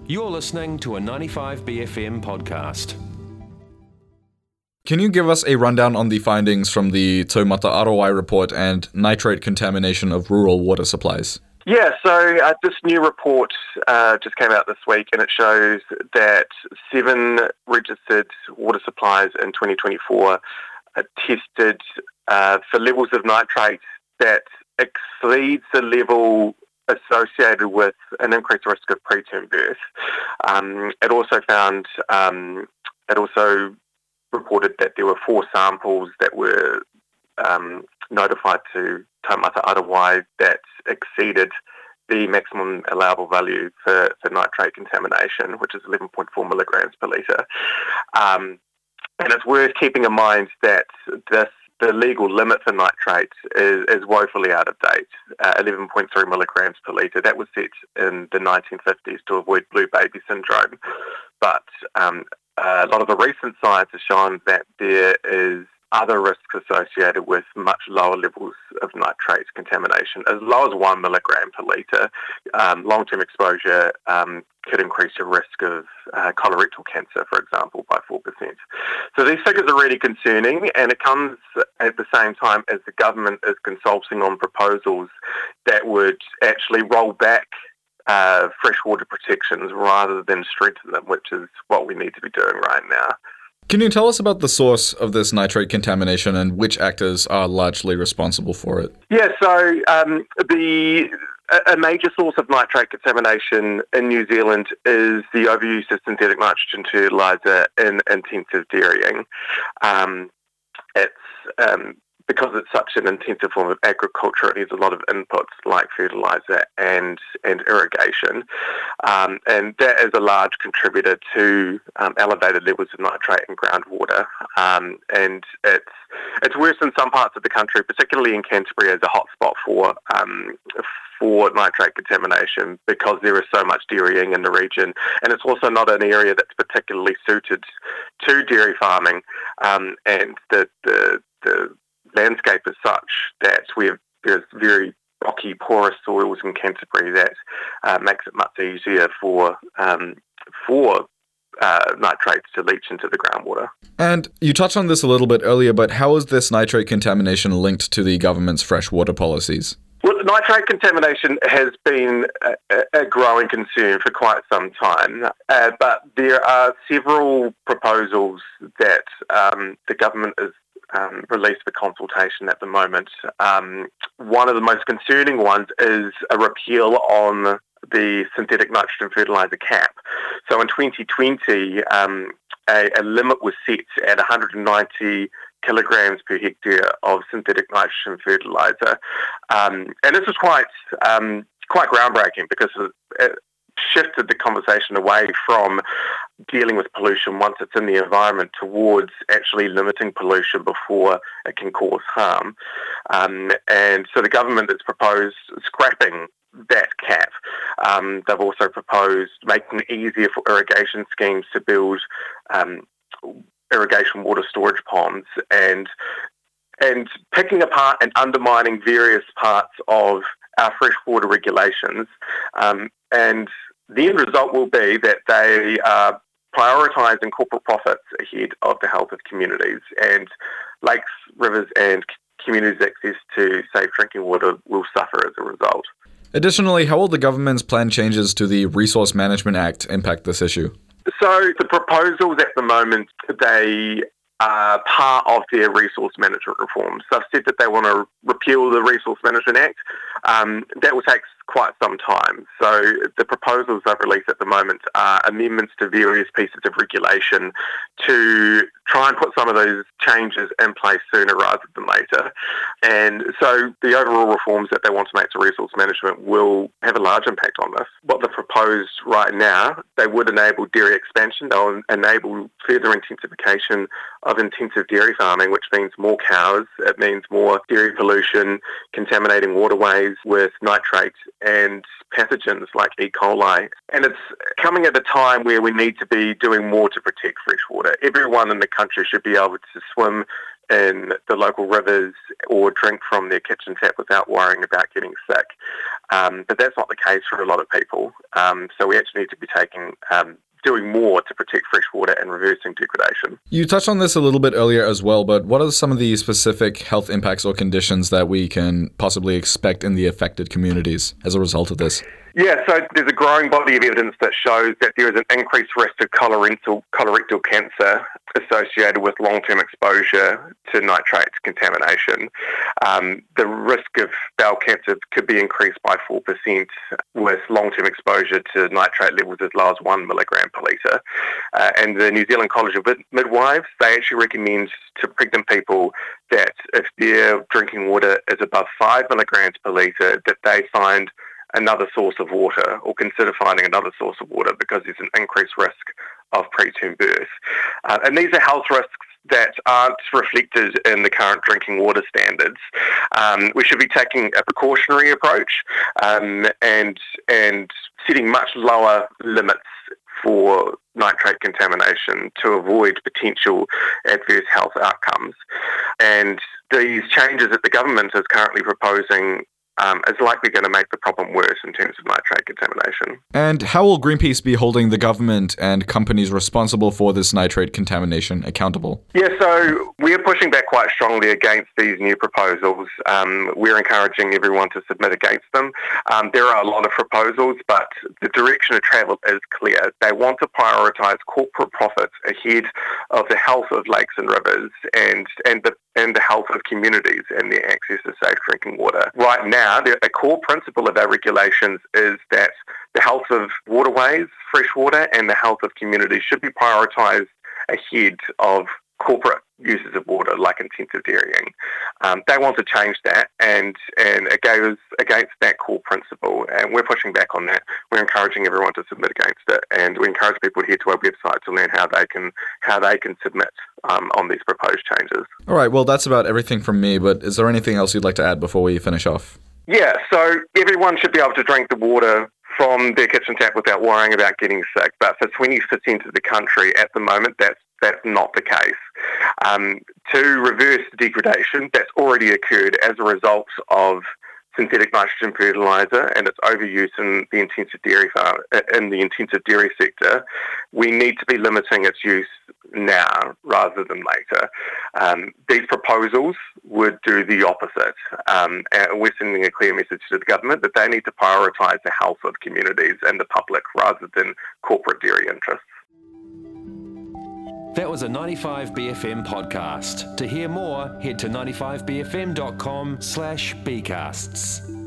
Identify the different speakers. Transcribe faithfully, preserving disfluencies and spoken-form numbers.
Speaker 1: You're listening to a ninety-five B F M podcast.
Speaker 2: Can you give us a rundown on the findings from the Taumata Arowai report and nitrate contamination of rural water supplies?
Speaker 3: Yeah, so uh, this new report uh, just came out this week, and it shows that seven registered water supplies in twenty twenty-four uh, tested uh, for levels of nitrate that exceeds the level associated with an increased risk of preterm birth. Um, it also found, um, it also reported that there were four samples that were um, notified to Taumata Arowai that exceeded the maximum allowable value for, for nitrate contamination, which is eleven point four milligrams per litre. Um, and it's worth keeping in mind that this the legal limit for nitrate is, is woefully out of date, uh, eleven point three milligrams per litre. That was set in the nineteen fifties to avoid blue baby syndrome. But um, a lot of the recent science has shown that there is other risks associated with much lower levels of nitrate contamination, as low as one milligram per litre. Um, long-term exposure um, could increase your risk of uh, colorectal cancer, for example, by four percent. So these figures are really concerning, and it comes at the same time as the government is consulting on proposals that would actually roll back uh, freshwater protections rather than strengthen them, which is what we need to be doing right now.
Speaker 2: Can you tell us about the source of this nitrate contamination and which actors are largely responsible for it?
Speaker 3: Yeah, so um, the a major source of nitrate contamination in New Zealand is the overuse of synthetic nitrogen fertiliser in intensive dairying. Um, it's um, because it's such an intensive form of agriculture, it needs a lot of inputs like fertiliser and, and irrigation. Um, and that is a large contributor to um, elevated levels of nitrate in groundwater. Um, and it's it's worse in some parts of the country, particularly in Canterbury as a hotspot for um, for nitrate contamination because there is so much dairying in the region. And it's also not an area that's particularly suited to dairy farming. Um, and the, the, the landscape is such that we have there's very rocky, porous soils in Canterbury that uh, makes it much easier for um, for uh, nitrates to leach into the groundwater.
Speaker 2: And you touched on this a little bit earlier, but how is this nitrate contamination linked to the government's freshwater policies?
Speaker 3: Well, nitrate contamination has been a, a growing concern for quite some time, uh, but there are several proposals that um, the government is Um, released for consultation at the moment. Um, one of the most concerning ones is a repeal on the synthetic nitrogen fertiliser cap. So in twenty twenty, um, a, a limit was set at one hundred ninety kilograms per hectare of synthetic nitrogen fertiliser. Um, and this was quite um, quite groundbreaking because it, it shifted the conversation away from dealing with pollution once it's in the environment towards actually limiting pollution before it can cause harm. Um, and so the government has proposed scrapping that cap. Um, they've also proposed making it easier for irrigation schemes to build um, irrigation water storage ponds and and picking apart and undermining various parts of our freshwater regulations. Um, and the end result will be that they are prioritising corporate profits ahead of the health of communities, and lakes, rivers and communities' access to safe drinking water will suffer as a result.
Speaker 2: Additionally, how will the government's planned changes to the Resource Management Act impact this issue?
Speaker 3: So the proposals at the moment, they are part of their resource management reforms. They've said that they want to repeal the Resource Management Act. Um, that will take quite some time. So the proposals they've released at the moment are amendments to various pieces of regulation to try and put some of those changes in place sooner rather than later. And so the overall reforms that they want to make to resource management will have a large impact on this. What they've proposed right now, they would enable dairy expansion, they'll enable further intensification of intensive dairy farming, which means more cows, it means more dairy pollution, contaminating waterways with nitrates and pathogens like E. coli. And it's coming at a time where we need to be doing more to protect freshwater. Everyone in the country should be able to swim, in the local rivers or drink from their kitchen tap without worrying about getting sick. Um, but that's not the case for a lot of people. Um, so we actually need to be taking um, doing more to protect freshwater and reversing degradation.
Speaker 2: You touched on this a little bit earlier as well, but what are some of the specific health impacts or conditions that we can possibly expect in the affected communities as a result of this?
Speaker 3: Yeah, so there's a growing body of evidence that shows that there is an increased risk of colorectal, colorectal cancer associated with long-term exposure to nitrate contamination. Um, the risk of bowel cancer could be increased by four percent with long-term exposure to nitrate levels as low as one milligram per litre. Uh, and the New Zealand College of Mid- Midwives, they actually recommend to pregnant people that if their drinking water is above five milligrams per litre, that they find another source of water or consider finding another source of water because there's an increased risk of preterm birth. Uh, and these are health risks that aren't reflected in the current drinking water standards. Um, we should be taking a precautionary approach um, and and setting much lower limits for nitrate contamination to avoid potential adverse health outcomes. And these changes that the government is currently proposing Um, is likely going to make the problem worse in terms of nitrate contamination.
Speaker 2: And how will Greenpeace be holding the government and companies responsible for this nitrate contamination accountable?
Speaker 3: Yeah, so we're pushing back quite strongly against these new proposals. Um, we're encouraging everyone to submit against them. Um, there are a lot of proposals, but the direction of travel is clear. They want to prioritise corporate profits ahead of the health of lakes and rivers and, and the and the health of communities and their access to safe drinking water. Right now, the, a core principle of our regulations is that the health of waterways, freshwater, and the health of communities should be prioritised ahead of corporate uses of water like intensive dairying. Um, they want to change that, and and it goes against that core principle, and we're pushing back on that. We're encouraging everyone to submit against it, and we encourage people to head to our website to learn how they can how they can submit um, on these proposed changes.
Speaker 2: All right, well, that's about everything from me, but is there anything else you'd like to add before we finish off?
Speaker 3: Yeah, so everyone should be able to drink the water from their kitchen tap without worrying about getting sick, but for twenty percent of the country at the moment, that's that's not the case. Um, to reverse degradation that's already occurred as a result of synthetic nitrogen fertiliser and its overuse in the intensive dairy farm, in the intensive dairy sector, we need to be limiting its use now rather than later. Um, these proposals would do the opposite, um, and we're sending a clear message to the government that they need to prioritise the health of communities and the public rather than corporate dairy interests.
Speaker 1: That was a ninety-five B F M podcast. To hear more, head to ninety-five b f m dot com slash bcasts.